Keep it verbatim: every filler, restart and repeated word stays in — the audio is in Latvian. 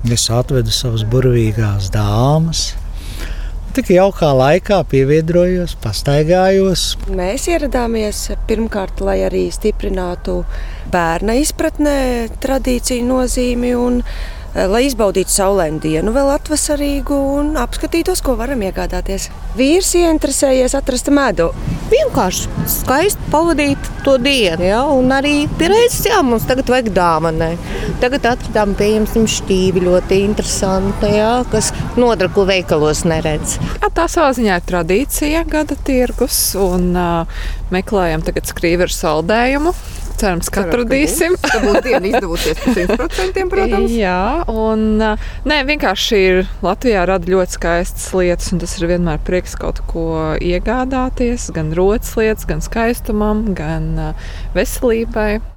Es atvedu savas burvīgās dāmas. Tik jaukā laikā pievienojos, pastaigājos. Mēs ieradāmies pirmkārt, lai arī stiprinātu bērna izpratnē tradīciju nozīmi un lai izbaudītu saulainu dienu, vēl atvasarīgu un apskatītos, ko varam iegādāties. Vīrs ieinteresējies atrast medu. Vienkārši skaisti pavadīt to dienu, ja? Un arī reizes, jā, mums tagad vajag dāvanai. Tagad atradām pieņemsim šķīvi ļoti interesanti, ja? Kas nodara, ko veikalos neredz. Jā, tā savā ziņā ir tradīcija, gada tirgus, un uh, meklējam tagad skrīvi ar saldējumu. Cerams, ka atradīsim. Tā būs diena izdevūsies par simt procentiem, protams. Jā, un nē, vienkārši ir Latvijā rada ļoti skaistas lietas, un tas ir vienmēr prieks kaut ko iegādāties, gan rotas lietas, gan skaistumam, gan veselībai.